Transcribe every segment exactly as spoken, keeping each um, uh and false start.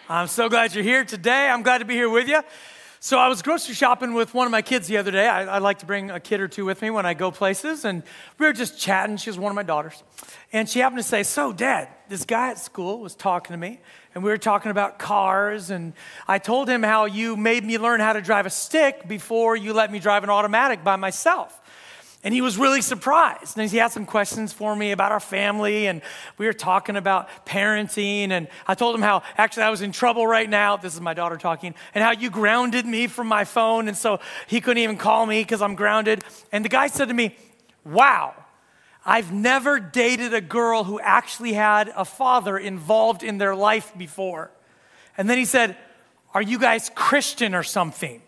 I'm so glad you're here today. I'm glad to be here with you. So I was grocery shopping with one of my kids the other day. I, I like to bring a kid or two with me when I go places, and we were just chatting. She was one of my daughters, and she happened to say, so Dad, this guy at school was talking to me, and we were talking about cars, and I told him how you made me learn how to drive a stick before you let me drive an automatic by myself. And he was really surprised. And he had some questions for me about our family. And we were talking about parenting. And I told him how actually I was in trouble right now. This is my daughter talking. And how you grounded me from my phone. And so he couldn't even call me because I'm grounded. And the guy said to me, wow, I've never dated a girl who actually had a father involved in their life before. And then he said, are you guys Christian or something?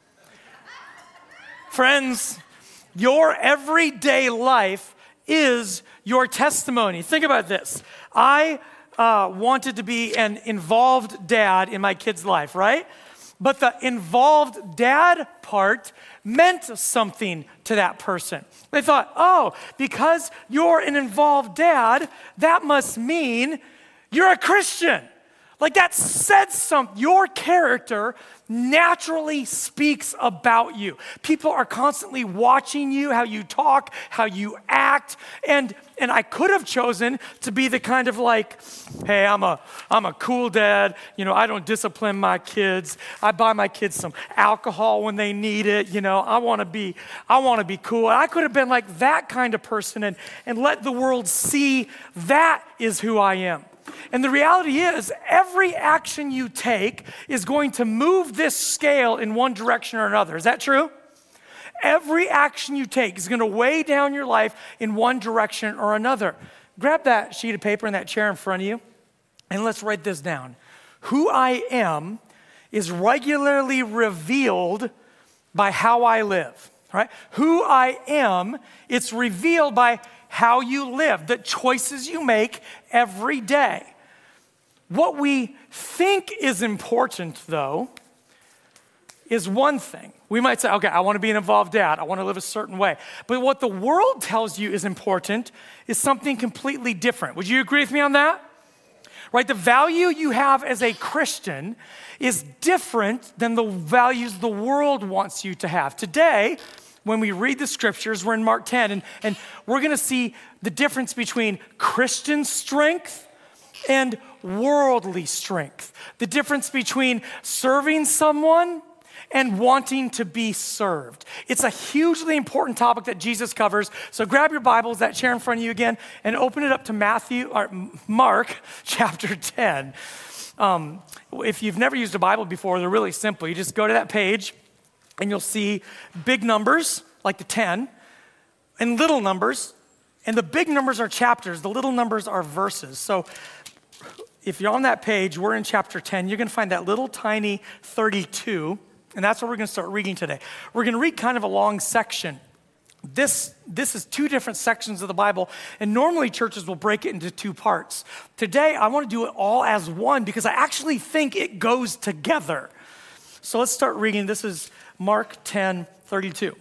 Friends, your everyday life is your testimony. Think about this. I uh, wanted to be an involved dad in my kid's life, right? But the involved dad part meant something to that person. They thought, oh, because you're an involved dad, that must mean you're a Christian. Like that said something. Your character naturally speaks about you. People are constantly watching you, how you talk, how you act. And and I could have chosen to be the kind of like, hey, I'm a I'm a cool dad. You know, I don't discipline my kids. I buy my kids some alcohol when they need it. You know, I want to be I want to be cool. I could have been like that kind of person and and let the world see that is who I am. And the reality is, every action you take is going to move this scale in one direction or another. Is that true? Every action you take is going to weigh down your life in one direction or another. Grab that sheet of paper and that chair in front of you, and let's write this down. Who I am is regularly revealed by how I live. Right? Who I am, it's revealed by how you live, the choices you make every day. What we think is important, though, is one thing. We might say, okay, I want to be an involved dad. I want to live a certain way. But what the world tells you is important is something completely different. Would you agree with me on that? Right? The value you have as a Christian is different than the values the world wants you to have. Today, when we read the scriptures, we're in Mark ten, and, and we're going to see the difference between Christian strength and worldly strength. The difference between serving someone and wanting to be served. It's a hugely important topic that Jesus covers. So grab your Bibles, that chair in front of you again, and open it up to Matthew or Mark chapter ten. Um, if you've never used a Bible before, they're really simple. You just go to that page, and you'll see big numbers, like the ten, and little numbers. And the big numbers are chapters. The little numbers are verses. So if you're on that page, we're in chapter ten. You're going to find that little tiny thirty-two, and that's what we're going to start reading today. We're going to read kind of a long section. This, this is two different sections of the Bible, and normally churches will break it into two parts. Today, I want to do it all as one because I actually think it goes together. So let's start reading. This is Mark ten thirty-two.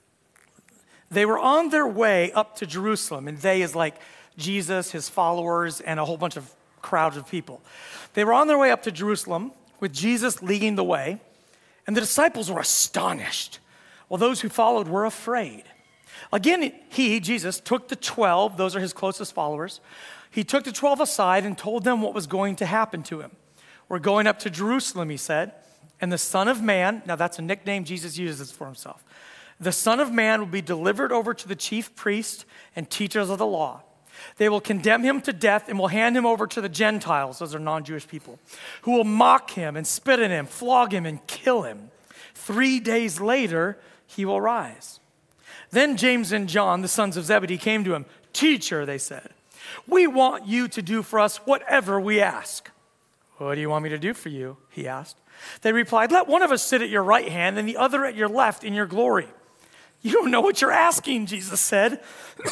They were on their way up to Jerusalem, and they is like Jesus, his followers, and a whole bunch of crowds of people. They were on their way up to Jerusalem with Jesus leading the way, and the disciples were astonished, while those who followed were afraid. Again, he, Jesus, took the twelve, those are his closest followers. He took the twelve aside and told them what was going to happen to him. We're going up to Jerusalem, he said, and the Son of Man, now that's a nickname Jesus uses for himself. The Son of Man will be delivered over to the chief priests and teachers of the law. They will condemn him to death and will hand him over to the Gentiles, those are non-Jewish people, who will mock him and spit at him, flog him, and kill him. Three days later, he will rise. Then James and John, the sons of Zebedee, came to him. Teacher, they said, we want you to do for us whatever we ask. What do you want me to do for you? He asked. They replied, let one of us sit at your right hand and the other at your left in your glory. You don't know what you're asking, Jesus said.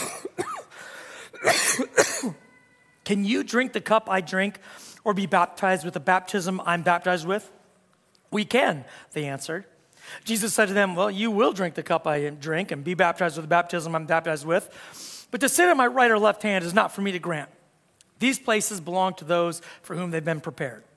Can you drink the cup I drink or be baptized with the baptism I'm baptized with? We can, they answered. Jesus said to them, well, you will drink the cup I drink and be baptized with the baptism I'm baptized with. But to sit at my right or left hand is not for me to grant. These places belong to those for whom they've been prepared.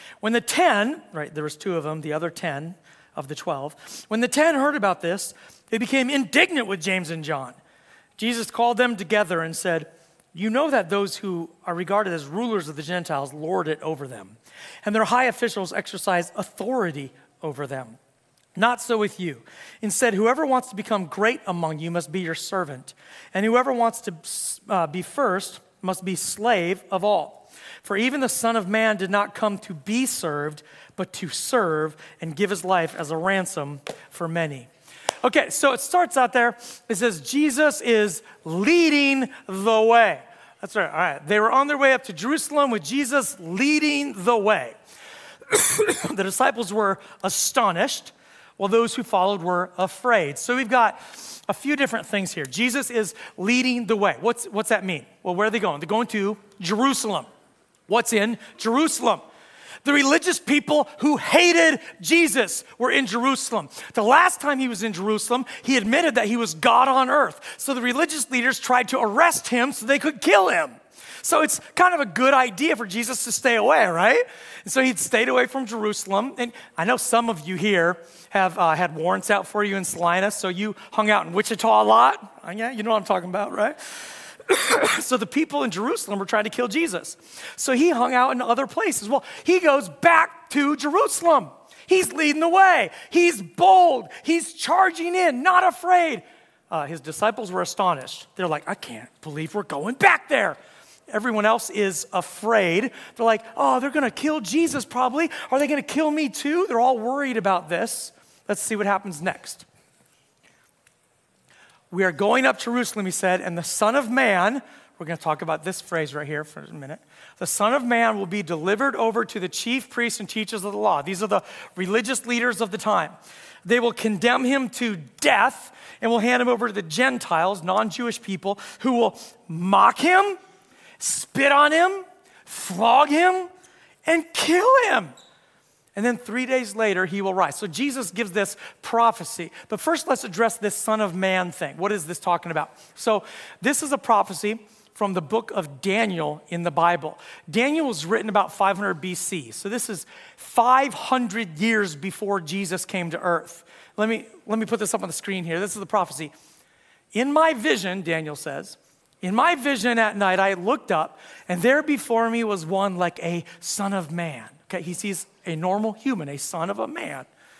When the ten, right, there was two of them, the other ten of the twelve, when the ten heard about this, they became indignant with James and John. Jesus called them together and said, you know that those who are regarded as rulers of the Gentiles lord it over them, and their high officials exercise authority over them. Not so with you. Instead, whoever wants to become great among you must be your servant, and whoever wants to uh, be first must be slave of all. For even the Son of Man did not come to be served, but to serve and give his life as a ransom for many. Okay, so it starts out there. It says Jesus is leading the way. That's right. All right. They were on their way up to Jerusalem with Jesus leading the way. The disciples were astonished, while those who followed were afraid. So we've got a few different things here. Jesus is leading the way. What's, what's that mean? Well, where are they going? They're going to Jerusalem. What's in Jerusalem? The religious people who hated Jesus were in Jerusalem. The last time he was in Jerusalem, he admitted that he was God on earth. So the religious leaders tried to arrest him so they could kill him. So it's kind of a good idea for Jesus to stay away, right? And so he'd stayed away from Jerusalem. And I know some of you here have uh, had warrants out for you in Salina, so you hung out in Wichita a lot. Uh, yeah, you know what I'm talking about, right? So the people in Jerusalem were trying to kill Jesus. So he hung out in other places. Well, he goes back to Jerusalem. He's leading the way. He's bold. He's charging in, not afraid. Uh, his disciples were astonished. They're like, I can't believe we're going back there. Everyone else is afraid. They're like, oh, they're going to kill Jesus probably. Are they going to kill me too? They're all worried about this. Let's see what happens next. We are going up Jerusalem, he said, and the Son of Man, we're going to talk about this phrase right here for a minute. The Son of Man will be delivered over to the chief priests and teachers of the law. These are the religious leaders of the time. They will condemn him to death and will hand him over to the Gentiles, non-Jewish people, who will mock him, spit on him, flog him, and kill him. And then three days later, he will rise. So Jesus gives this prophecy. But first, let's address this Son of Man thing. What is this talking about? So this is a prophecy from the book of Daniel in the Bible. Daniel was written about five hundred B C. So this is five hundred years before Jesus came to earth. Let me, let me put this up on the screen here. This is the prophecy. In my vision, Daniel says, in my vision at night, I looked up, and there before me was one like a son of man. Okay, he sees a normal human, a son of a man,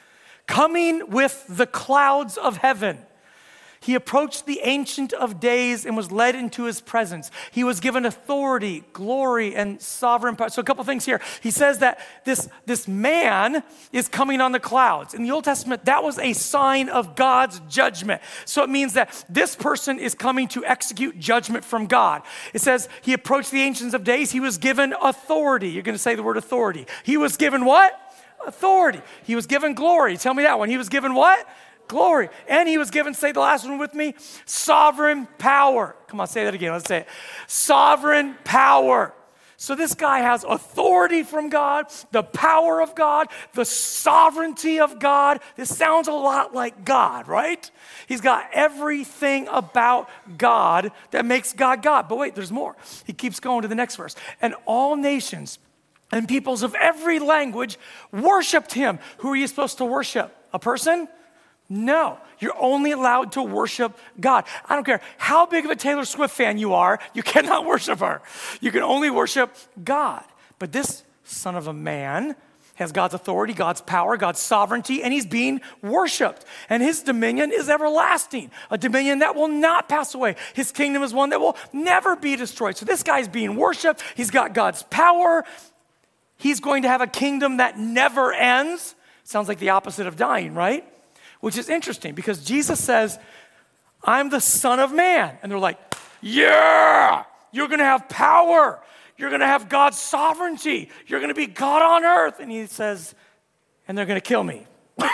coming with the clouds of heaven. He approached the Ancient of Days and was led into his presence. He was given authority, glory, and sovereign power. So a couple things here. He says that this, this man is coming on the clouds. In the Old Testament, that was a sign of God's judgment. So it means that this person is coming to execute judgment from God. It says he approached the Ancient of Days. He was given authority. You're going to say the word authority. He was given what? Authority. He was given glory. Tell me that one. He was given what? Glory. And he was given, say the last one with me, sovereign power. Come on, say that again. Let's say it. Sovereign power. So this guy has authority from God, the power of God, the sovereignty of God. This sounds a lot like God, right? He's got everything about God that makes God God. But wait, there's more. He keeps going to the next verse. And all nations and peoples of every language worshiped him. Who are you supposed to worship? A person? No, you're only allowed to worship God. I don't care how big of a Taylor Swift fan you are, you cannot worship her. You can only worship God. But this Son of a Man has God's authority, God's power, God's sovereignty, and he's being worshiped. And his dominion is everlasting, a dominion that will not pass away. His kingdom is one that will never be destroyed. So this guy's being worshiped. He's got God's power. He's going to have a kingdom that never ends. Sounds like the opposite of dying, right? Which is interesting because Jesus says, I'm the Son of Man. And they're like, yeah, you're going to have power. You're going to have God's sovereignty. You're going to be God on earth. And he says, and they're going to kill me.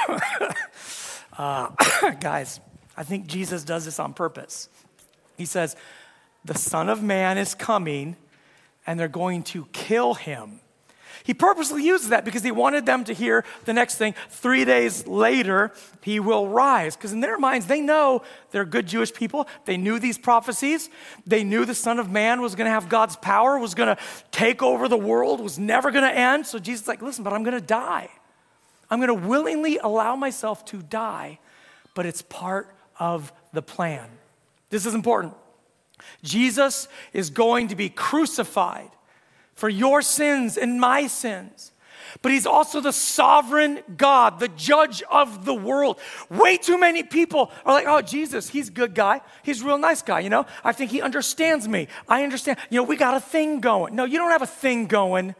uh, guys, I think Jesus does this on purpose. He says, the Son of Man is coming and they're going to kill him. He purposely uses that because he wanted them to hear the next thing. Three days later, he will rise. Because in their minds, they know they're good Jewish people. They knew these prophecies. They knew the Son of Man was going to have God's power, was going to take over the world, was never going to end. So Jesus is like, listen, but I'm going to die. I'm going to willingly allow myself to die, but it's part of the plan. This is important. Jesus is going to be crucified for your sins and my sins. But he's also the sovereign God, the judge of the world. Way too many people are like, oh, Jesus, he's a good guy. He's a real nice guy, you know? I think he understands me. I understand. You know, we got a thing going. No, you don't have a thing going.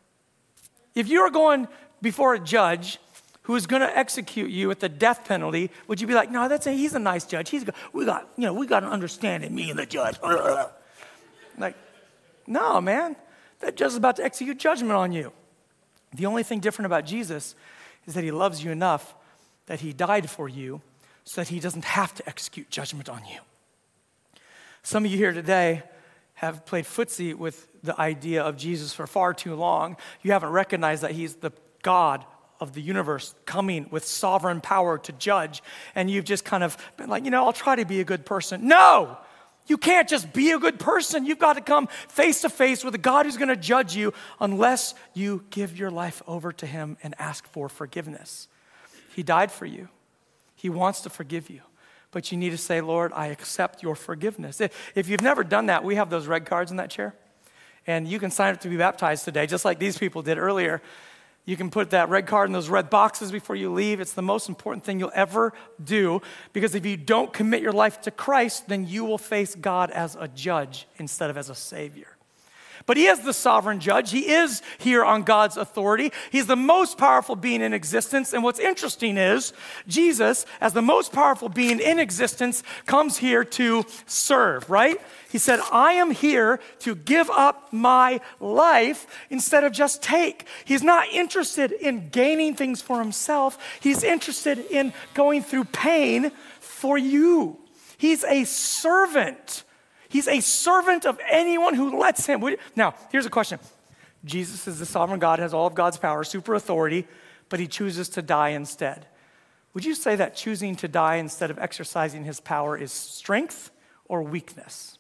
If you were going before a judge who is going to execute you with the death penalty, would you be like, no, that's a, he's a nice judge. He's good. We got, you know, we got an understanding, me and the judge. Like, no, man. That judge is about to execute judgment on you. The only thing different about Jesus is that he loves you enough that he died for you so that he doesn't have to execute judgment on you. Some of you here today have played footsie with the idea of Jesus for far too long. You haven't recognized that he's the God of the universe coming with sovereign power to judge, and you've just kind of been like, you know, I'll try to be a good person. No! You can't just be a good person. You've got to come face to face with a God who's going to judge you unless you give your life over to him and ask for forgiveness. He died for you. He wants to forgive you. But you need to say, Lord, I accept your forgiveness. If you've never done that, we have those red cards in that chair. And you can sign up to be baptized today, just like these people did earlier. You can put that red card in those red boxes before you leave. It's the most important thing you'll ever do, because if you don't commit your life to Christ, then you will face God as a judge instead of as a savior. But he is the sovereign judge. He is here on God's authority. He's the most powerful being in existence. And what's interesting is Jesus, as the most powerful being in existence, comes here to serve, right? He said, I am here to give up my life instead of just take. He's not interested in gaining things for himself. He's interested in going through pain for you. He's a servant. He's a servant of anyone who lets him. Now, here's a question. Jesus is the sovereign God, has all of God's power, super authority, but he chooses to die instead. Would you say that choosing to die instead of exercising his power is strength or weakness?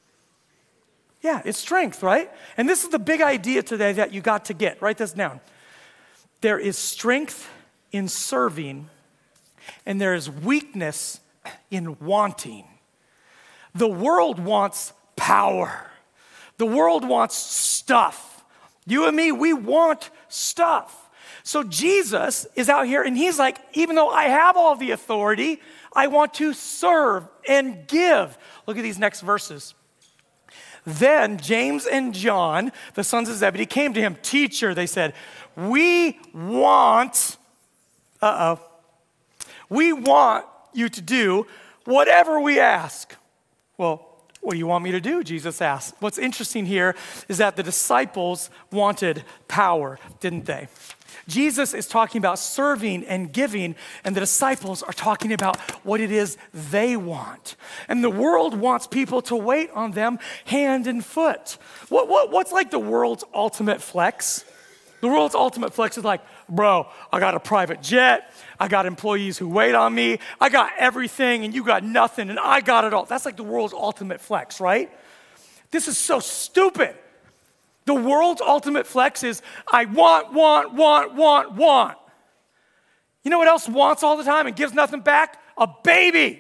Yeah, it's strength, right? And this is the big idea today that you got to get. Write this down. There is strength in serving, and there is weakness in wanting. The world wants power. The world wants stuff. You and me, we want stuff. So Jesus is out here and he's like, even though I have all the authority, I want to serve and give. Look at these next verses. Then James and John, the sons of Zebedee, came to him. Teacher, they said, we want, uh-oh, we want you to do whatever we ask. Well, what do you want me to do? Jesus asked. What's interesting here is that the disciples wanted power, didn't they? Jesus is talking about serving and giving, and the disciples are talking about what it is they want. And the world wants people to wait on them hand and foot. What, what, what's like the world's ultimate flex? The world's ultimate flex is like, bro, I got a private jet. I got employees who wait on me. I got everything and you got nothing and I got it all. That's like the world's ultimate flex, right? This is so stupid. The world's ultimate flex is I want, want, want, want, want. You know what else wants all the time and gives nothing back? A baby.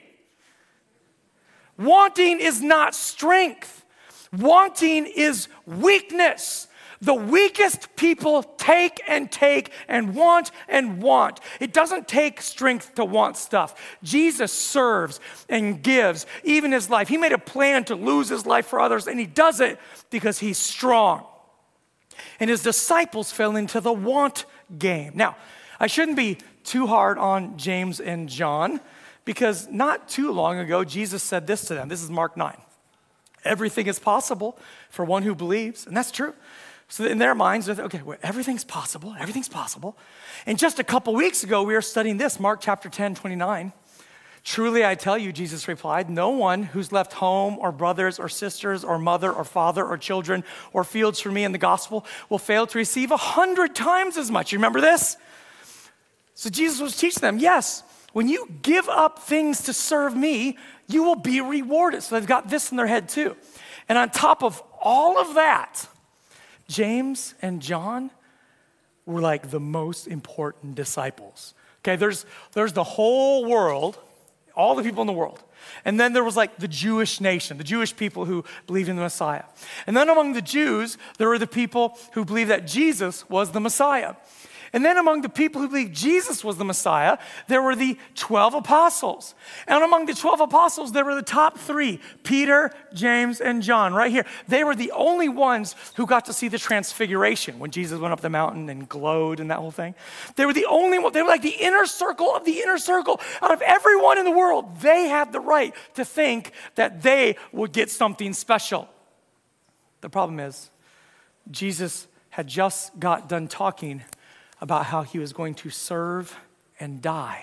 Wanting is not strength. Wanting is weakness. The weakest people take and take and want and want. It doesn't take strength to want stuff. Jesus serves and gives, even his life. He made a plan to lose his life for others, and he does it because he's strong. And his disciples fell into the want game. Now, I shouldn't be too hard on James and John, because not too long ago, Jesus said this to them. This is Mark nine. Everything is possible for one who believes, and that's true. So in their minds, they're okay, well, everything's possible, everything's possible. And just a couple weeks ago, we were studying this, Mark chapter ten, twenty-nine. Truly, I tell you, Jesus replied, no one who's left home or brothers or sisters or mother or father or children or fields for me in the gospel will fail to receive a hundred times as much. You remember this? So Jesus was teaching them, yes, when you give up things to serve me, you will be rewarded. So they've got this in their head too. And on top of all of that, James and John were like the most important disciples. Okay, there's, there's the whole world, all the people in the world. And then there was like the Jewish nation, the Jewish people who believed in the Messiah. And then among the Jews, there were the people who believed that Jesus was the Messiah. And then among the people who believed Jesus was the Messiah, there were the twelve apostles. And among the twelve apostles, there were the top three, Peter, James, and John, right here. They were the only ones who got to see the transfiguration when Jesus went up the mountain and glowed and that whole thing. They were the only one, they were like the inner circle of the inner circle. Out of everyone in the world, they had the right to think that they would get something special. The problem is, Jesus had just got done talking about how he was going to serve and die.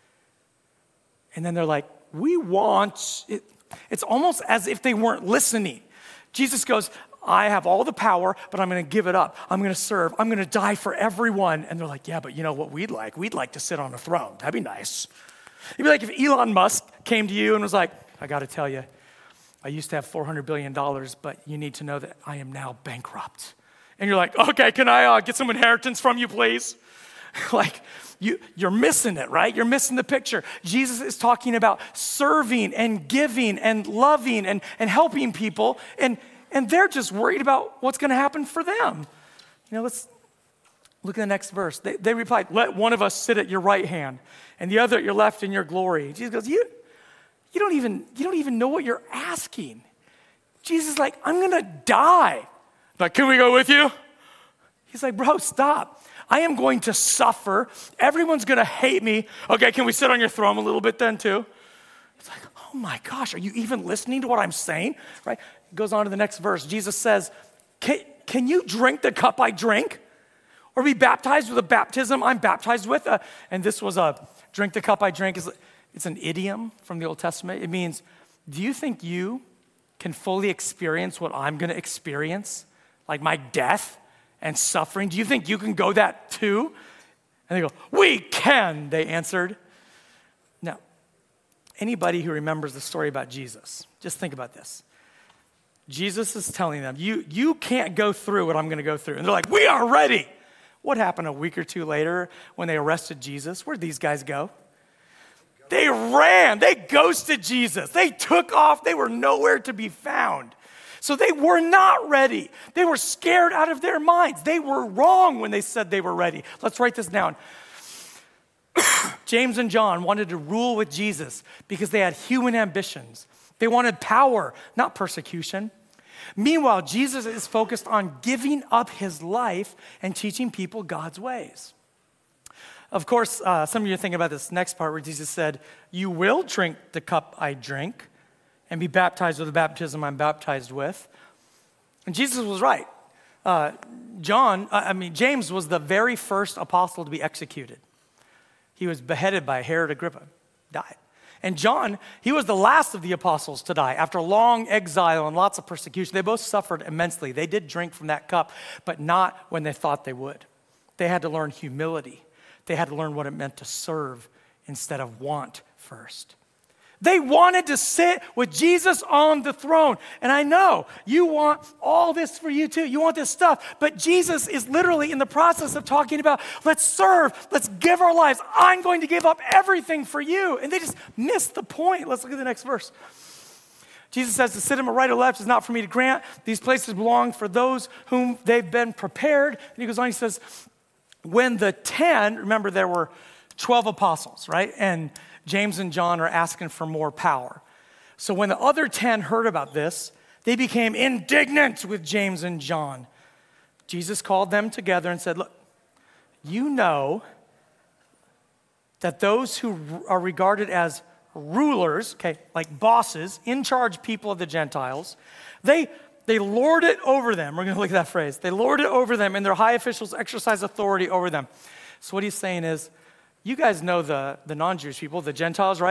And then they're like, we want, it. It's almost as if they weren't listening. Jesus goes, I have all the power, but I'm going to give it up. I'm going to serve. I'm going to die for everyone. And they're like, yeah, but you know what we'd like? We'd like to sit on a throne. That'd be nice. It'd be like if Elon Musk came to you and was like, I got to tell you, I used to have four hundred billion dollars, but you need to know that I am now bankrupt. And you're like, okay, can I uh, get some inheritance from you, please? Like, you, you're missing it, right? You're missing the picture. Jesus is talking about serving and giving and loving and, and helping people, and, and they're just worried about what's going to happen for them. You know, let's look at the next verse. They, they replied, let one of us sit at your right hand and the other at your left in your glory. Jesus goes, you, you, don't even, you don't even know what you're asking. Jesus is like, I'm going to die. Like, can we go with you? He's like, bro, stop. I am going to suffer. Everyone's going to hate me. Okay, can we sit on your throne a little bit then too? It's like, oh my gosh, are you even listening to what I'm saying? Right? It goes on to the next verse. Jesus says, can, can you drink the cup I drink? Or be baptized with the baptism I'm baptized with? Uh, and this was a drink the cup I drink. Is It's an idiom from the Old Testament. It means, do you think you can fully experience what I'm going to experience? Like my death and suffering? Do you think you can go that too? And they go, we can, they answered. Now, anybody who remembers the story about Jesus, just think about this. Jesus is telling them, you, you can't go through what I'm going to go through. And they're like, we are ready. What happened a week or two later when they arrested Jesus? Where'd these guys go? They ran. They ghosted Jesus. They took off. They were nowhere to be found. So they were not ready. They were scared out of their minds. They were wrong when they said they were ready. Let's write this down. James and John wanted to rule with Jesus because they had human ambitions. They wanted power, not persecution. Meanwhile, Jesus is focused on giving up his life and teaching people God's ways. Of course, uh, some of you are thinking about this next part where Jesus said, you will drink the cup I drink and be baptized with the baptism I'm baptized with. And Jesus was right. Uh, John, I mean, James was the very first apostle to be executed. He was beheaded by Herod Agrippa, died. And John, he was the last of the apostles to die. After long exile and lots of persecution, they both suffered immensely. They did drink from that cup, but not when they thought they would. They had to learn humility. They had to learn what it meant to serve instead of want first. They wanted to sit with Jesus on the throne. And I know you want all this for you too. You want this stuff. But Jesus is literally in the process of talking about, let's serve, let's give our lives. I'm going to give up everything for you. And they just missed the point. Let's look at the next verse. Jesus says, to sit at my right or left is not for me to grant. These places belong for those whom they've been prepared. And he goes on, he says, when the ten, remember there were twelve apostles, right? And James and John are asking for more power. So when the other ten heard about this, they became indignant with James and John. Jesus called them together and said, look, you know that those who are regarded as rulers, okay, like bosses, in charge people of the Gentiles, they, they lord it over them. We're going to look at that phrase. They lord it over them, and their high officials exercise authority over them. So what he's saying is, you guys know the, the non-Jewish people, the Gentiles, right?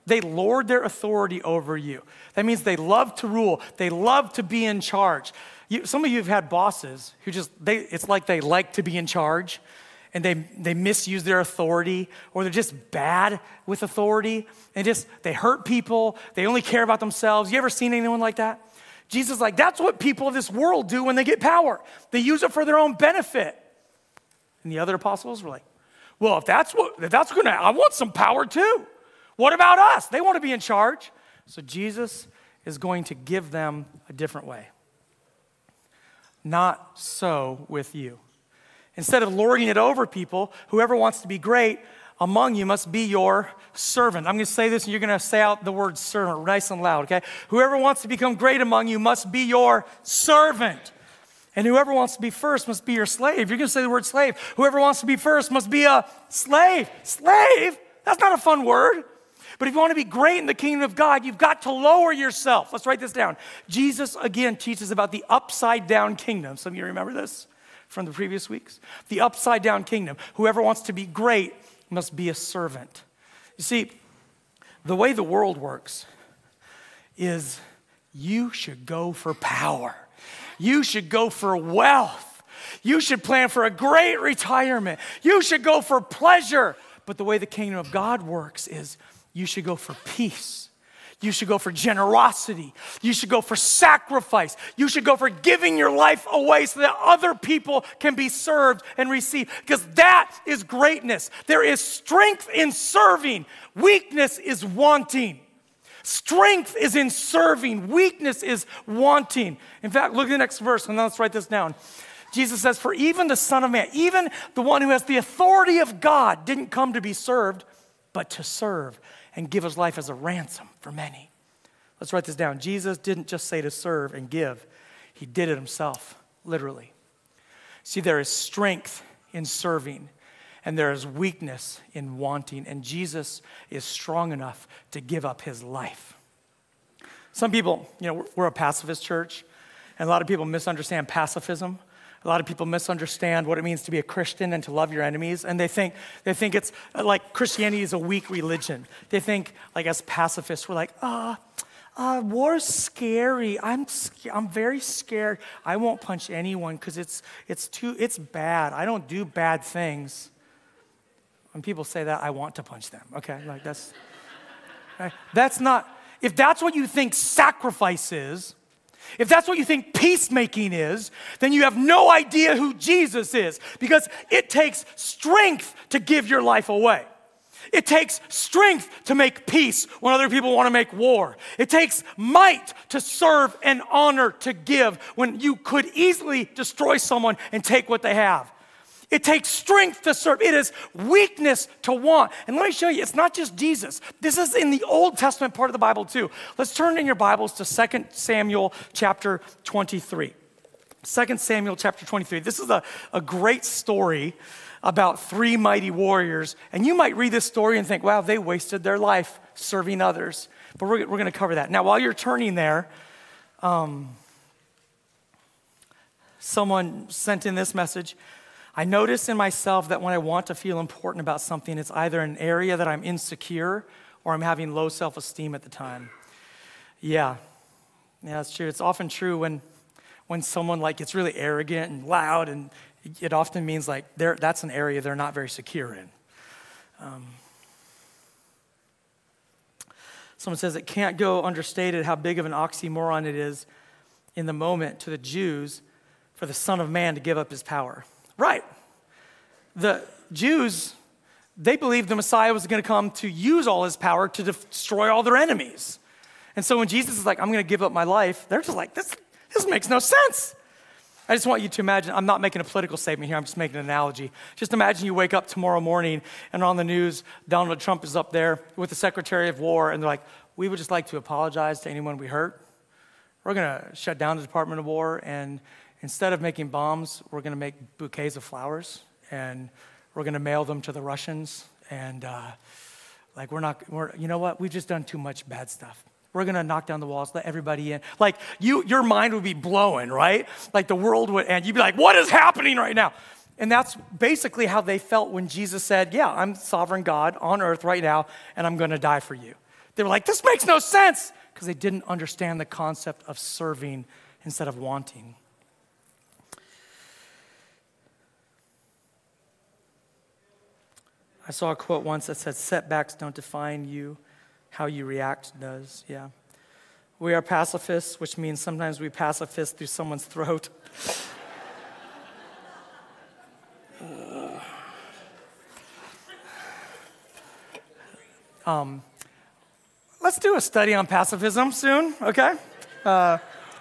They lord their authority over you. That means they love to rule. They love to be in charge. You, some of you have had bosses who just, they, it's like they like to be in charge, and they, they misuse their authority, or they're just bad with authority, and just, they hurt people. They only care about themselves. You ever seen anyone like that? Jesus is like, that's what people of this world do when they get power. They use it for their own benefit. And the other apostles were like, well, if that's what, if that's gonna, I want some power too. What about us? They want to be in charge. So Jesus is going to give them a different way. Not so with you. Instead of lording it over people, whoever wants to be great among you must be your servant. I'm going to say this, and you're going to say out the word servant nice and loud, okay? Whoever wants to become great among you must be your servant. And whoever wants to be first must be your slave. You're going to say the word slave. Whoever wants to be first must be a slave. Slave? That's not a fun word. But if you want to be great in the kingdom of God, you've got to lower yourself. Let's write this down. Jesus, again, teaches about the upside down kingdom. Some of you remember this from the previous weeks. The upside down kingdom. Whoever wants to be great must be a servant. You see, the way the world works is you should go for power. You should go for wealth. You should plan for a great retirement. You should go for pleasure. But the way the kingdom of God works is you should go for peace. You should go for generosity. You should go for sacrifice. You should go for giving your life away so that other people can be served and receive. Because that is greatness. There is strength in serving. Weakness is wanting. Strength is in serving. Weakness is wanting. In fact, look at the next verse, and let's write this down. Jesus says, for even the Son of Man, even the one who has the authority of God, didn't come to be served, but to serve and give his life as a ransom for many. Let's write this down. Jesus didn't just say to serve and give. He did it himself, literally. See, there is strength in serving, and there is weakness in wanting, and Jesus is strong enough to give up his life. Some people, you know, we're a pacifist church, and a lot of people misunderstand pacifism. A lot of people misunderstand what it means to be a Christian and to love your enemies, and they think they think it's like Christianity is a weak religion. They think, like as pacifists, we're like, ah, oh, uh, war's scary. I'm I'm very scared. I won't punch anyone because it's it's too it's bad. I don't do bad things. When people say that, I want to punch them. Okay, like that's right? That's not. If that's what you think sacrifice is. If that's what you think peacemaking is, then you have no idea who Jesus is, because it takes strength to give your life away. It takes strength to make peace when other people want to make war. It takes might to serve and honor to give when you could easily destroy someone and take what they have. It takes strength to serve. It is weakness to want. And let me show you, it's not just Jesus. This is in the Old Testament part of the Bible too. Let's turn in your Bibles to Second Samuel chapter twenty-three. Second Samuel chapter twenty-three. This is a, a great story about three mighty warriors. And you might read this story and think, wow, they wasted their life serving others. But we're, we're going to cover that. Now, while you're turning there, um, someone sent in this message. I notice in myself that when I want to feel important about something, it's either an area that I'm insecure or I'm having low self-esteem at the time. Yeah, yeah, that's true. It's often true when when someone like gets really arrogant and loud, and it often means like they're, that's an area they're not very secure in. Um, someone says it can't go understated how big of an oxymoron it is in the moment to the Jews for the Son of Man to give up his power. Right. The Jews, they believed the Messiah was going to come to use all his power to destroy all their enemies. And so when Jesus is like, I'm going to give up my life, they're just like, this, this makes no sense. I just want you to imagine, I'm not making a political statement here, I'm just making an analogy. Just imagine you wake up tomorrow morning and on the news, Donald Trump is up there with the Secretary of War, and they're like, we would just like to apologize to anyone we hurt. We're going to shut down the Department of War, and instead of making bombs, we're going to make bouquets of flowers, and we're going to mail them to the Russians. And uh, like, we're not, we're, you know what? We've just done too much bad stuff. We're going to knock down the walls, let everybody in. Like, you, your mind would be blowing, right? Like, the world would end. You'd be like, what is happening right now? And that's basically how they felt when Jesus said, yeah, I'm sovereign God on earth right now, and I'm going to die for you. They were like, this makes no sense, because they didn't understand the concept of serving instead of wanting. I saw a quote once that said, setbacks don't define you, how you react does. Yeah. We are pacifists, which means sometimes we pacifist through someone's throat. uh. um, let's do a study on pacifism soon, okay? Uh,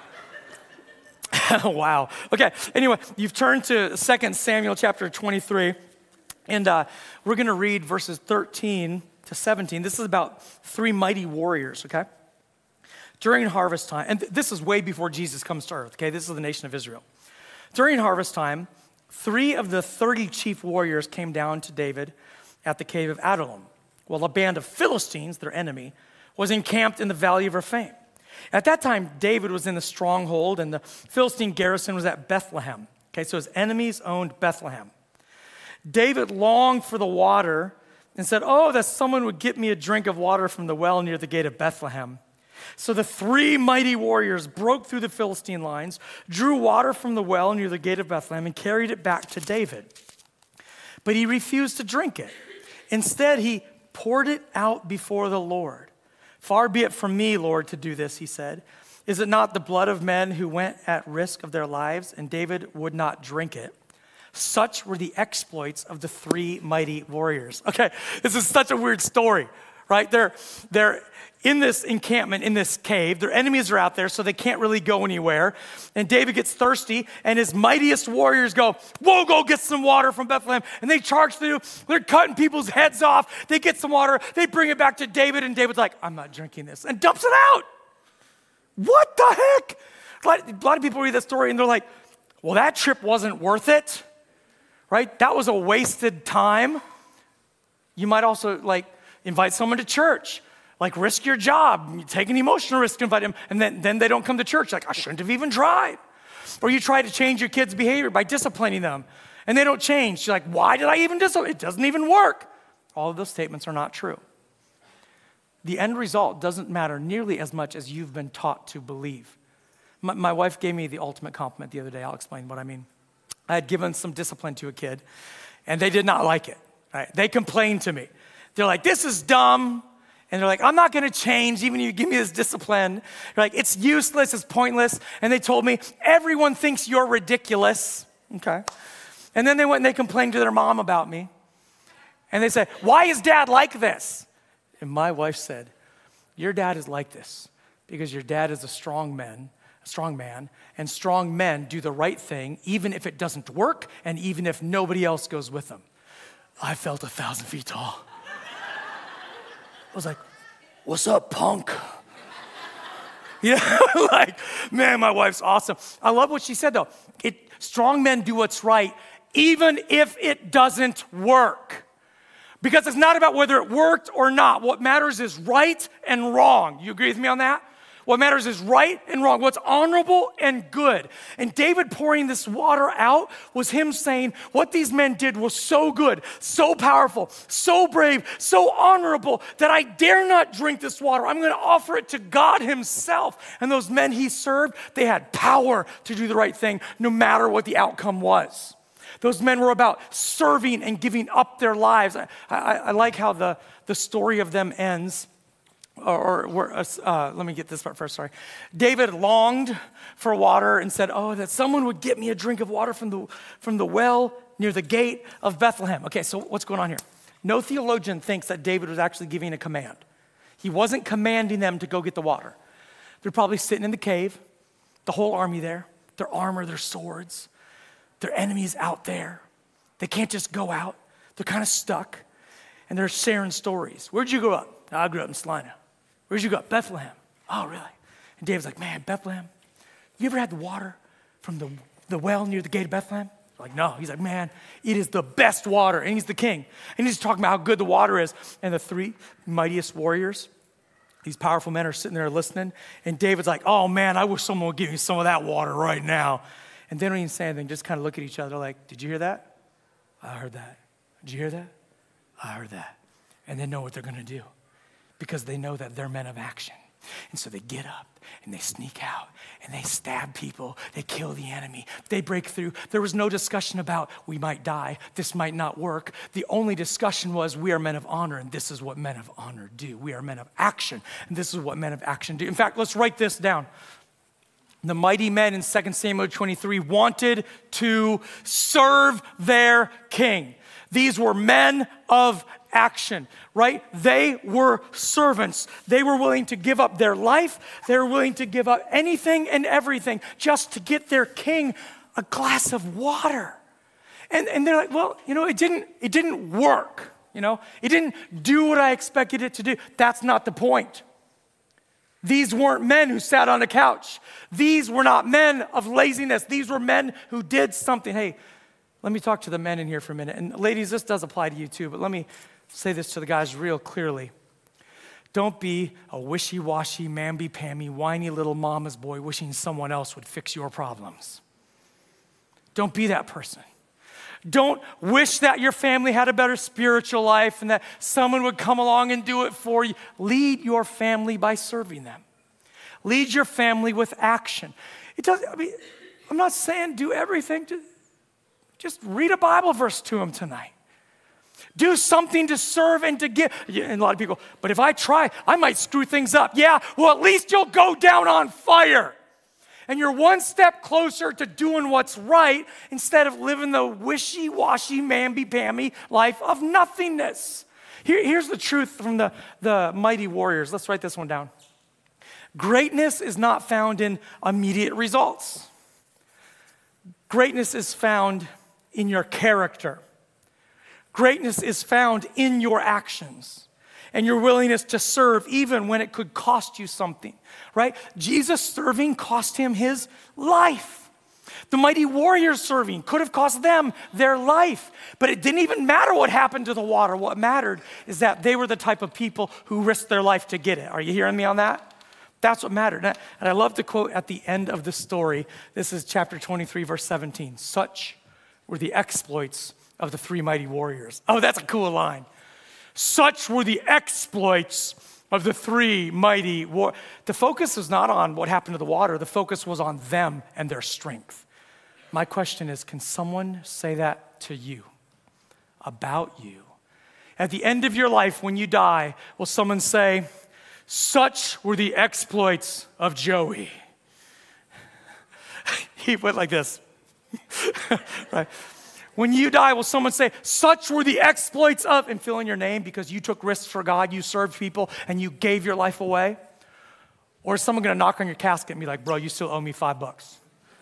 wow. Okay, anyway, you've turned to Second Samuel chapter twenty-three. And uh, we're going to read verses thirteen to seventeen. This is about three mighty warriors, okay? During harvest time, and th- this is way before Jesus comes to earth, okay? This is the nation of Israel. During harvest time, three of the thirty chief warriors came down to David at the cave of Adullam, while a band of Philistines, their enemy, was encamped in the valley of Rephaim. At that time, David was in the stronghold, and the Philistine garrison was at Bethlehem. Okay, so his enemies owned Bethlehem. David longed for the water and said, oh, that someone would get me a drink of water from the well near the gate of Bethlehem. So the three mighty warriors broke through the Philistine lines, drew water from the well near the gate of Bethlehem, and carried it back to David. But he refused to drink it. Instead, he poured it out before the Lord. Far be it from me, Lord, to do this, he said. Is it not the blood of men who went at risk of their lives? And David would not drink it. Such were the exploits of the three mighty warriors. Okay, this is such a weird story, right? They're, they're in this encampment, in this cave. Their enemies are out there, so they can't really go anywhere. And David gets thirsty, and his mightiest warriors go, whoa, go get some water from Bethlehem. And they charge through. They're cutting people's heads off. They get some water. They bring it back to David, and David's like, I'm not drinking this, and dumps it out. What the heck? A lot, a lot of people read that story, and they're like, well, that trip wasn't worth it. Right? That was a wasted time. You might also like invite someone to church, like risk your job, you take an emotional risk to invite them, and then, then they don't come to church. Like, I shouldn't have even tried. Or you try to change your kids' behavior by disciplining them, and they don't change. You're like, why did I even discipline? It doesn't even work. All of those statements are not true. The end result doesn't matter nearly as much as you've been taught to believe. My, my wife gave me the ultimate compliment the other day. I'll explain what I mean. I had given some discipline to a kid, and they did not like it. Right? They complained to me. They're like, this is dumb. And they're like, I'm not going to change even if you give me this discipline. They're like, it's useless, it's pointless. And they told me, everyone thinks you're ridiculous. Okay. And then they went and they complained to their mom about me. And they said, why is dad like this? And my wife said, your dad is like this because your dad is a strong man. A strong man, and strong men do the right thing even if it doesn't work and even if nobody else goes with them. I felt a thousand feet tall. I was like, what's up, punk? You know, like, man, my wife's awesome. I love what she said, though. It, strong men do what's right even if it doesn't work. Because it's not about whether it worked or not. What matters is right and wrong. You agree with me on that? What matters is right and wrong, what's honorable and good. And David pouring this water out was him saying what these men did was so good, so powerful, so brave, so honorable that I dare not drink this water. I'm going to offer it to God himself. And those men he served, they had power to do the right thing no matter what the outcome was. Those men were about serving and giving up their lives. I, I, I like how the, the story of them ends. Or, or uh, let me get this part first, sorry. David longed for water and said, oh, that someone would get me a drink of water from the, from the well near the gate of Bethlehem. Okay, so what's going on here? No theologian thinks that David was actually giving a command. He wasn't commanding them to go get the water. They're probably sitting in the cave, the whole army there, their armor, their swords, their enemies out there. They can't just go out. They're kind of stuck, and they're sharing stories. Where'd you grow up? I grew up in Salina. Where'd you go? Bethlehem. Oh, really? And David's like, man, Bethlehem, you ever had the water from the, the well near the gate of Bethlehem? Like, no. He's like, man, it is the best water. And he's the king. And he's talking about how good the water is. And the three mightiest warriors, these powerful men are sitting there listening. And David's like, oh, man, I wish someone would give me some of that water right now. And they don't even say anything, just kind of look at each other like, did you hear that? I heard that. Did you hear that? I heard that. And they know what they're going to do. because they know that they're men of action. And so they get up and they sneak out and they stab people. They kill the enemy. They break through. There was no discussion about we might die. This might not work. The only discussion was we are men of honor and this is what men of honor do. We are men of action and this is what men of action do. In fact, let's write this down. The mighty men in Second Samuel twenty-three wanted to serve their king. These were men of action, right? They were servants. They were willing to give up their life. They were willing to give up anything and everything just to get their king a glass of water. And, and they're like, well, you know, it didn't, it didn't work. You know, it didn't do what I expected it to do. That's not the point. These weren't men who sat on a couch. These were not men of laziness. These were men who did something. Hey, let me talk to the men in here for a minute. And ladies, this does apply to you too, but let me say this to the guys real clearly. Don't be a wishy-washy, mamby-pamby, whiny little mama's boy wishing someone else would fix your problems. Don't be that person. Don't wish that your family had a better spiritual life and that someone would come along and do it for you. Lead your family by serving them. Lead your family with action. It doesn't, I mean, I'm not saying do everything. Just, just read a Bible verse to them tonight. Do something to serve and to give. And a lot of people, but if I try, I might screw things up. Yeah, well, at least you'll go down on fire. And you're one step closer to doing what's right instead of living the wishy-washy, mamby-pamby life of nothingness. Here, here's the truth from the, the mighty warriors. Let's write this one down. Greatness is not found in immediate results. Greatness is found in your character. Greatness is found in your actions and your willingness to serve even when it could cost you something, right? Jesus serving cost him his life. The mighty warriors serving could have cost them their life, but it didn't even matter what happened to the water. What mattered is that they were the type of people who risked their life to get it. Are you hearing me on that? That's what mattered. And I love the quote at the end of the story. This is chapter twenty-three, verse seventeen. Such were the exploits of the three mighty warriors. Oh, that's a cool line. Such were the exploits of the three mighty warriors. The focus was not on what happened to the water. The focus was on them and their strength. My question is, can someone say that to you, about you? At the end of your life, when you die, will someone say, such were the exploits of Joey? He went like this. Right? When you die, will someone say, such were the exploits of, and fill in your name because you took risks for God, you served people, and you gave your life away? Or is someone going to knock on your casket and be like, bro, you still owe me five bucks?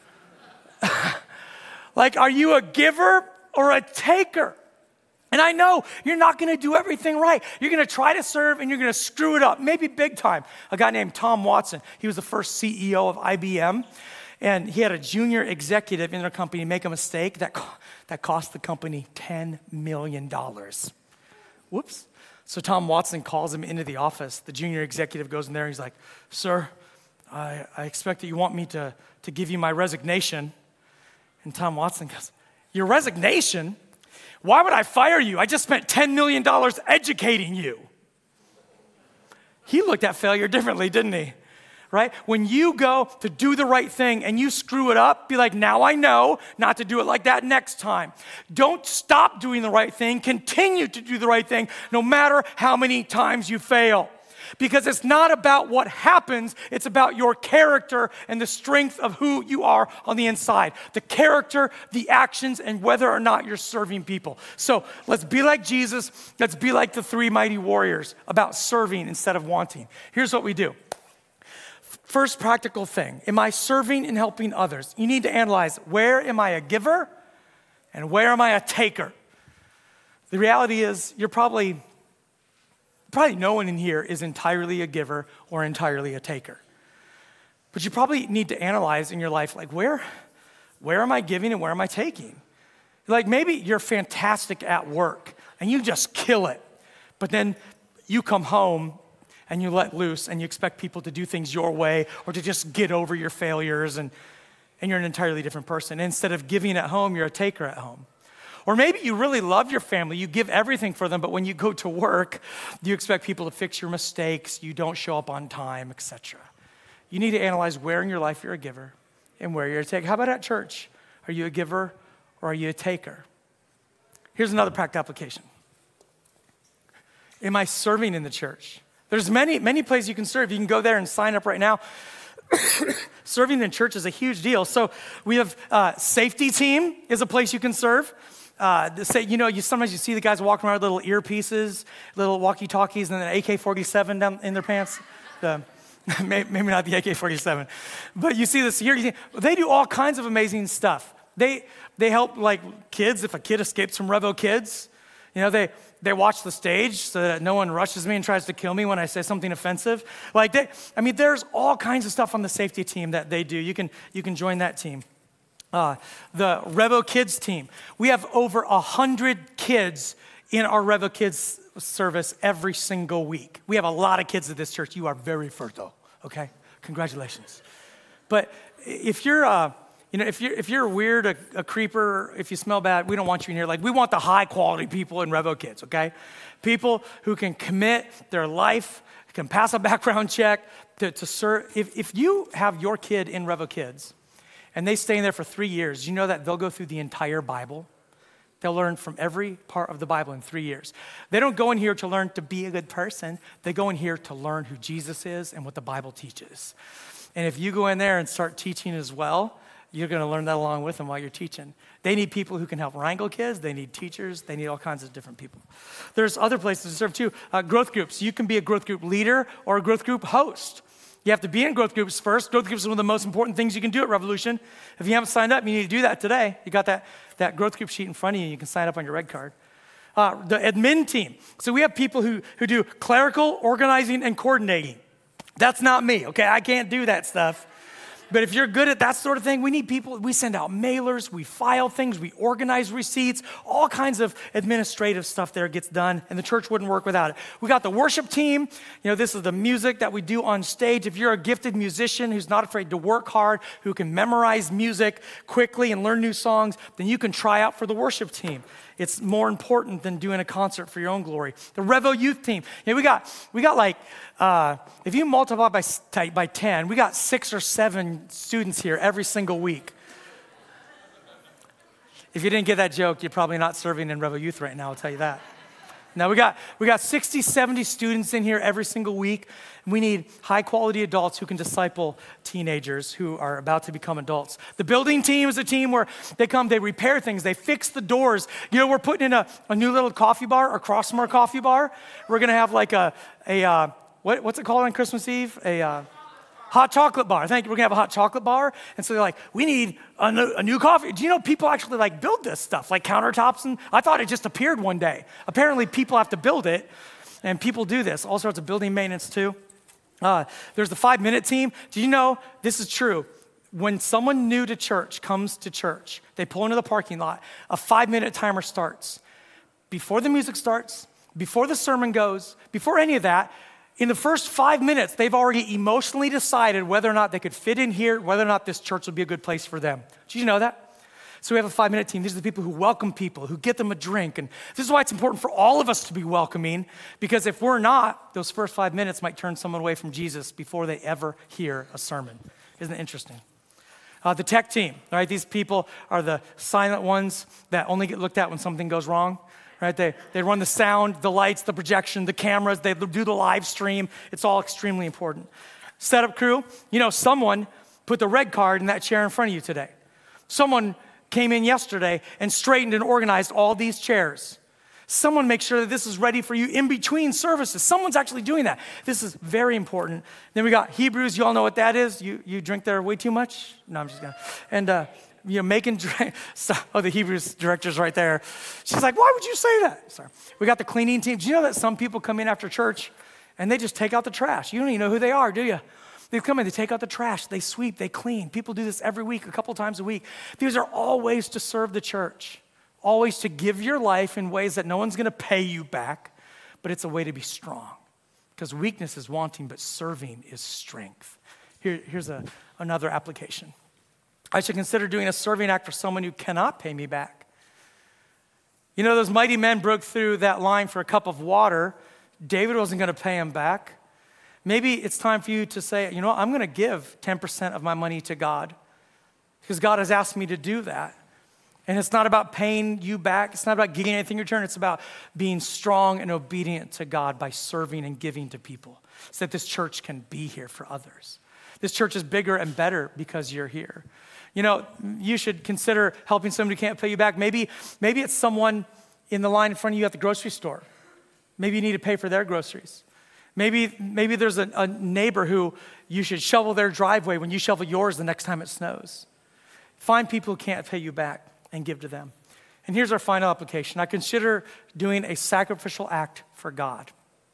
Like, are you a giver or a taker? And I know you're not going to do everything right. You're going to try to serve and you're going to screw it up, maybe big time. A guy named Tom Watson, he was the first C E O of I B M. And he had a junior executive in their company make a mistake that, that cost the company ten million dollars. Whoops. So Tom Watson calls him into the office. The junior executive goes in there and he's like, sir, I, I expect that you want me to, to give you my resignation. And Tom Watson goes, your resignation? Why would I fire you? I just spent ten million dollars educating you. He looked at failure differently, didn't he? Right? When you go to do the right thing and you screw it up, be like, now I know not to do it like that next time. Don't stop doing the right thing. Continue to do the right thing no matter how many times you fail. Because it's not about what happens, it's about your character and the strength of who you are on the inside. The character, the actions, and whether or not you're serving people. So let's be like Jesus. Let's be like the three mighty warriors about serving instead of wanting. Here's what we do. First practical thing, am I serving and helping others? You need to analyze, where am I a giver and where am I a taker? The reality is you're probably, probably no one in here is entirely a giver or entirely a taker. But you probably need to analyze in your life, like where, where am I giving and where am I taking? Like maybe you're fantastic at work and you just kill it, but then you come home and you let loose and you expect people to do things your way or to just get over your failures and, and you're an entirely different person. And instead of giving at home, you're a taker at home. Or maybe you really love your family, you give everything for them, but when you go to work, you expect people to fix your mistakes, you don't show up on time, et cetera. You need to analyze where in your life you're a giver and where you're a taker. How about at church? Are you a giver or are you a taker? Here's another practical application. Am I serving in the church? There's many, many places you can serve. You can go there and sign up right now. Serving in church is a huge deal. So we have uh, safety team is a place you can serve. Uh, say, you know, you sometimes you see the guys walking around with little earpieces, little walkie-talkies, and then an A K forty-seven down in their pants. The, maybe not the A K forty-seven, but you see the security team. They do all kinds of amazing stuff. They they help like kids if a kid escapes from Revo Kids. You know, they, they watch the stage so that no one rushes me and tries to kill me when I say something offensive. Like, they, I mean, there's all kinds of stuff on the safety team that they do. You can, you can join that team. Uh, the Revo Kids team. We have over one hundred kids in our Revo Kids service every single week. We have a lot of kids at this church. You are very fertile, okay? Congratulations. But if you're... Uh, You know, if you're, if you're weird, a, a creeper, if you smell bad, we don't want you in here. Like, we want the high-quality people in Revo Kids, okay? People who can commit their life, can pass a background check to, to serve. If, if you have your kid in Revo Kids and they stay in there for three years, you know that they'll go through the entire Bible. They'll learn from every part of the Bible in three years. They don't go in here to learn to be a good person. They go in here to learn who Jesus is and what the Bible teaches. And if you go in there and start teaching as well, you're going to learn that along with them while you're teaching. They need people who can help wrangle kids. They need teachers. They need all kinds of different people. There's other places to serve too. Uh, growth groups. You can be a growth group leader or a growth group host. You have to be in growth groups first. Growth groups is one of the most important things you can do at Revolution. If you haven't signed up, you need to do that today. You got that, that growth group sheet in front of you. You can sign up on your red card. Uh, the admin team. So we have people who, who do clerical, organizing, and coordinating. That's not me, okay? I can't do that stuff. But if you're good at that sort of thing, we need people, we send out mailers, we file things, we organize receipts, all kinds of administrative stuff there gets done, and the church wouldn't work without it. We got the worship team. You know, this is the music that we do on stage. If you're a gifted musician who's not afraid to work hard, who can memorize music quickly and learn new songs, then you can try out for the worship team. It's more important than doing a concert for your own glory. The Revo youth team. You know, we got, we got like, uh, if you multiply by, by ten, we got six or seven students here every single week. If you didn't get that joke, you're probably not serving in Revo Youth right now, I'll tell you that. Now, we got, we got sixty, seventy students in here every single week. We need high-quality adults who can disciple teenagers who are about to become adults. The building team is a team where they come, they repair things, they fix the doors. You know, we're putting in a, a new little coffee bar across from our coffee bar. We're going to have like a, a uh, what, what's it called on Christmas Eve? A uh, hot chocolate bar. Thank you. We're going to have a hot chocolate bar. And so they're like, we need a new, a new coffee. Do you know people actually like build this stuff, like countertops? And I thought it just appeared one day. Apparently people have to build it, and people do this. All sorts of building maintenance too. Uh, there's the five-minute team. Do you know, this is true. When someone new to church comes to church, they pull into the parking lot, a five-minute timer starts. Before the music starts, before the sermon goes, before any of that, in the first five minutes, they've already emotionally decided whether or not they could fit in here, whether or not this church would be a good place for them. Did you know that? So we have a five-minute team. These are the people who welcome people, who get them a drink. And this is why it's important for all of us to be welcoming, because if we're not, those first five minutes might turn someone away from Jesus before they ever hear a sermon. Isn't it interesting? Uh, the tech team, all right? These people are the silent ones that only get looked at when something goes wrong. Right? They, they run the sound, the lights, the projection, the cameras. They do the live stream. It's all extremely important. Setup crew, you know, someone put the red card in that chair in front of you today. Someone came in yesterday and straightened and organized all these chairs. Someone makes sure that this is ready for you in between services. Someone's actually doing that. This is very important. Then we got Hebrews. You all know what that is. You you drink there way too much? No, I'm just gonna. And uh, you know, making drink. Oh, the Hebrews director's right there. She's like, why would you say that? Sorry. We got the cleaning team. Do you know that some people come in after church and they just take out the trash? You don't even know who they are, do you? They come in, they take out the trash, they sweep, they clean. People do this every week, a couple times a week. These are all ways to serve the church, always to give your life in ways that no one's going to pay you back, but it's a way to be strong. Because weakness is wanting, but serving is strength. Here, here's a, another application. I should consider doing a serving act for someone who cannot pay me back. You know, those mighty men broke through that line for a cup of water. David wasn't going to pay him back. Maybe it's time for you to say, you know, I'm going to give ten percent of my money to God because God has asked me to do that. And it's not about paying you back. It's not about getting anything in return. It's about being strong and obedient to God by serving and giving to people so that this church can be here for others. This church is bigger and better because you're here. You know, you should consider helping somebody who can't pay you back. Maybe, maybe it's someone in the line in front of you at the grocery store. Maybe you need to pay for their groceries. Maybe, maybe there's a, a neighbor who you should shovel their driveway when you shovel yours the next time it snows. Find people who can't pay you back and give to them. And here's our final application. I consider doing a sacrificial act for God.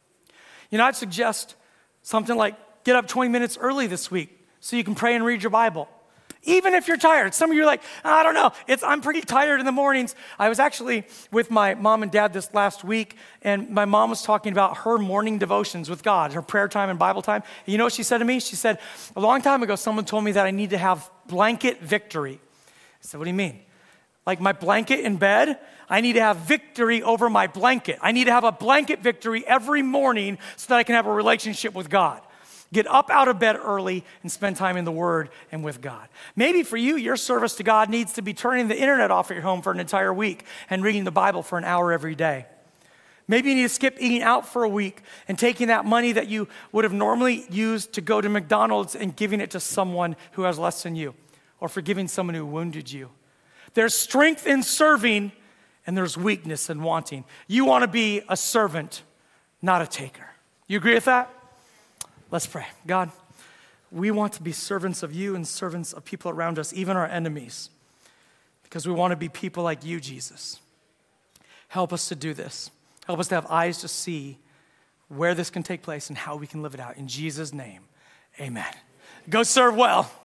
You know, I'd suggest something like get up twenty minutes early this week so you can pray and read your Bible. Even if you're tired. Some of you are like, I don't know, it's, I'm pretty tired in the mornings. I was actually with my mom and dad this last week, and my mom was talking about her morning devotions with God, her prayer time and Bible time. And you know what she said to me? She said, a long time ago, someone told me that I need to have blanket victory. I said, what do you mean? Like my blanket in bed? I need to have victory over my blanket. I need to have a blanket victory every morning so that I can have a relationship with God. Get up out of bed early and spend time in the Word and with God. Maybe for you, your service to God needs to be turning the internet off at your home for an entire week and reading the Bible for an hour every day. Maybe you need to skip eating out for a week and taking that money that you would have normally used to go to McDonald's and giving it to someone who has less than you, or forgiving someone who wounded you. There's strength in serving, and there's weakness in wanting. You want to be a servant, not a taker. You agree with that? Let's pray. God, we want to be servants of you and servants of people around us, even our enemies, because we want to be people like you, Jesus. Help us to do this. Help us to have eyes to see where this can take place and how we can live it out. In Jesus' name, amen. Go serve well.